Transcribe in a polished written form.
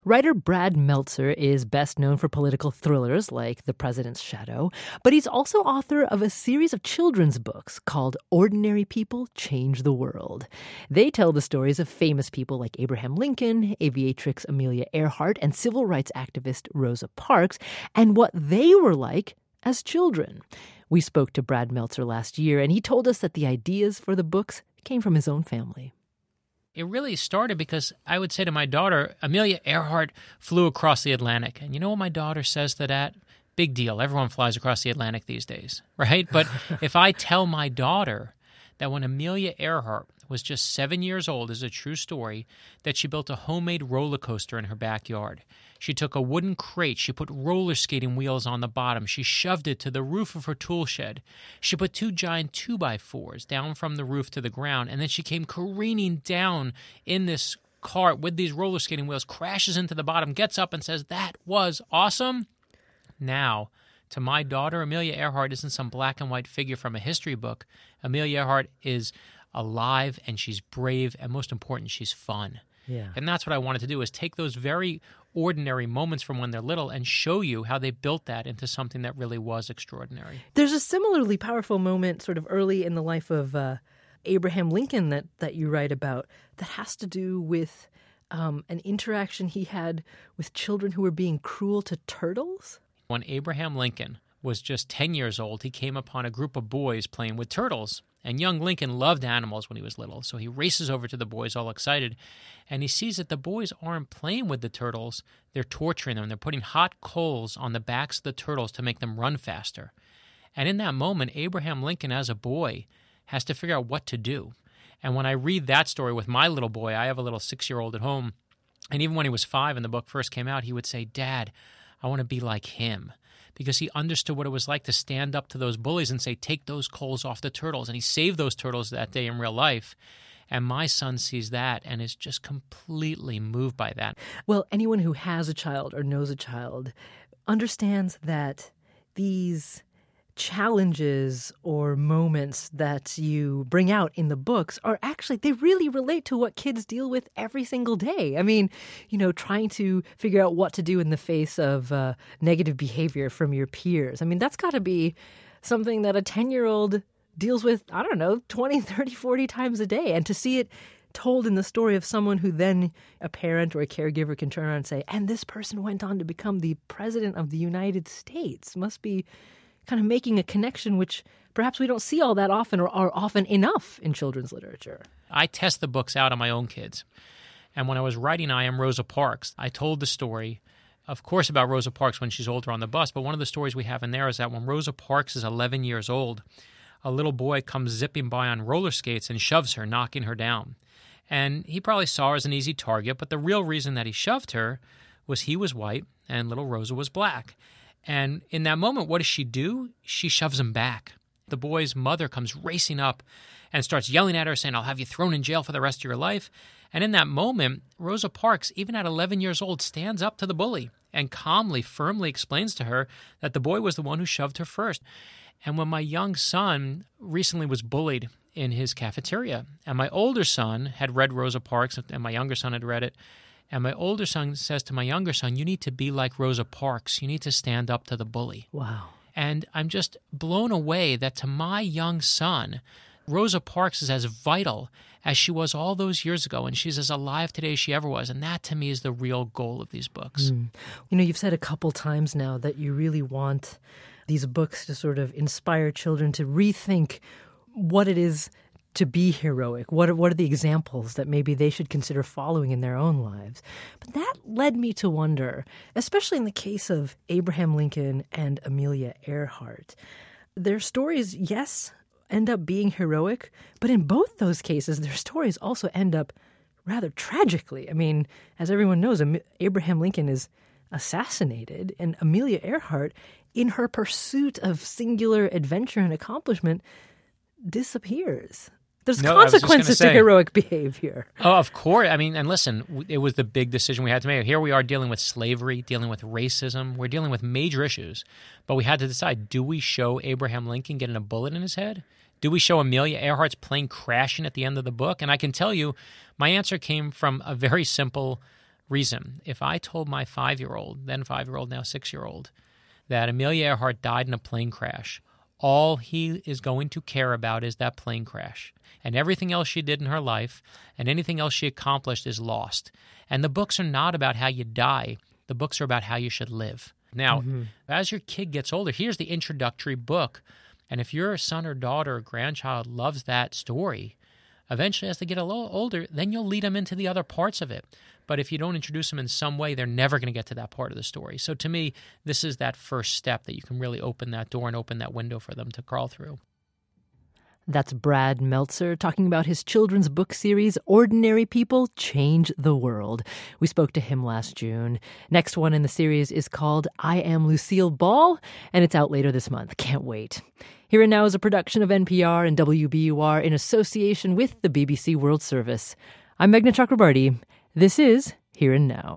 Writer Brad Meltzer is best known for political thrillers like The President's Shadow, but he's also author of a series of children's books called Ordinary People Change the World. They tell the stories of famous people like Abraham Lincoln, aviatrix Amelia Earhart, and civil rights activist Rosa Parks, and what they were like as children. We spoke to Brad Meltzer last year, and he told us that the ideas for the books came from his own family. It really started because I would say to my daughter, Amelia Earhart flew across the Atlantic. And you know what my daughter says to that? Big deal. Everyone flies across the Atlantic these days, right? But if I tell my daughter that when Amelia Earhart was just 7 years old, this is a true story, that she built a homemade roller coaster in her backyard. She took a wooden crate, she put roller skating wheels on the bottom, she shoved it to the roof of her tool shed. She put 2 giant 2x4s down from the roof to the ground, and then she came careening down in this cart with these roller skating wheels, crashes into the bottom, gets up and says, "That was awesome." Now, to my daughter, Amelia Earhart isn't some black and white figure from a history book. Amelia Earhart is alive, and she's brave, and most important, she's fun. Yeah. And that's what I wanted to do, is take those very ordinary moments from when they're little and show you how they built that into something that really was extraordinary. There's a similarly powerful moment sort of early in the life of Abraham Lincoln that you write about that has to do with an interaction he had with children who were being cruel to turtles. When Abraham Lincoln was just 10 years old, he came upon a group of boys playing with turtles. And young Lincoln loved animals when he was little, so he races over to the boys all excited, and he sees that the boys aren't playing with the turtles, they're torturing them. They're putting hot coals on the backs of the turtles to make them run faster. And in that moment, Abraham Lincoln, as a boy, has to figure out what to do. And when I read that story with my little boy, I have a little 6-year-old at home, and even when he was 5 and the book first came out, he would say, "Dad, I want to be like him." Because he understood what it was like to stand up to those bullies and say, "Take those coals off the turtles." And he saved those turtles that day in real life. And my son sees that and is just completely moved by that. Well, anyone who has a child or knows a child understands that these challenges or moments that you bring out in the books are actually, they really relate to what kids deal with every single day. I mean, trying to figure out what to do in the face of negative behavior from your peers. I mean, that's got to be something that a 10-year-old deals with, 20, 30, 40 times a day. And to see it told in the story of someone who then a parent or a caregiver can turn around and say, and this person went on to become the president of the United States, must be kind of making a connection which perhaps we don't see all that often or are often enough in children's literature. I test the books out on my own kids. And when I was writing I Am Rosa Parks, I told the story, of course, about Rosa Parks when she's older on the bus, but one of the stories we have in there is that when Rosa Parks is 11 years old, a little boy comes zipping by on roller skates and shoves her, knocking her down. And he probably saw her as an easy target, but the real reason that he shoved her was he was white and little Rosa was black. And in that moment, what does she do? She shoves him back. The boy's mother comes racing up and starts yelling at her, saying, "I'll have you thrown in jail for the rest of your life." And in that moment, Rosa Parks, even at 11 years old, stands up to the bully and calmly, firmly explains to her that the boy was the one who shoved her first. And when my young son recently was bullied in his cafeteria, and my older son had read Rosa Parks, and my younger son had read it, and my older son says to my younger son, "You need to be like Rosa Parks. You need to stand up to the bully." Wow. And I'm just blown away that to my young son, Rosa Parks is as vital as she was all those years ago, and she's as alive today as she ever was. And that, to me, is the real goal of these books. You've said a couple times now that you really want these books to sort of inspire children to rethink what it is to be heroic. What are the examples that maybe they should consider following in their own lives? But that led me to wonder, especially in the case of Abraham Lincoln and Amelia Earhart, their stories, yes, end up being heroic, but in both those cases, their stories also end up rather tragically. I mean, as everyone knows, Abraham Lincoln is assassinated, and Amelia Earhart, in her pursuit of singular adventure and accomplishment, disappears. There's consequences to heroic behavior. Oh, of course. I mean, and listen, it was the big decision we had to make. Here we are dealing with slavery, dealing with racism. We're dealing with major issues. But we had to decide, do we show Abraham Lincoln getting a bullet in his head? Do we show Amelia Earhart's plane crashing at the end of the book? And I can tell you, my answer came from a very simple reason. If I told my 5-year-old, then 5-year-old, now 6-year-old, that Amelia Earhart died in a plane crash, all he is going to care about is that plane crash. And everything else she did in her life and anything else she accomplished is lost. And the books are not about how you die. The books are about how you should live. Now, as your kid gets older, here's the introductory book. And if your son or daughter or grandchild loves that story, eventually as they get a little older, then you'll lead them into the other parts of it. But if you don't introduce them in some way, they're never going to get to that part of the story. So to me, this is that first step that you can really open that door and open that window for them to crawl through. That's Brad Meltzer talking about his children's book series, Ordinary People Change the World. We spoke to him last June. Next one in the series is called I Am Lucille Ball, and it's out later this month. Can't wait. Here and Now is a production of NPR and WBUR in association with the BBC World Service. I'm Meghna Chakrabarti. This is Here and Now.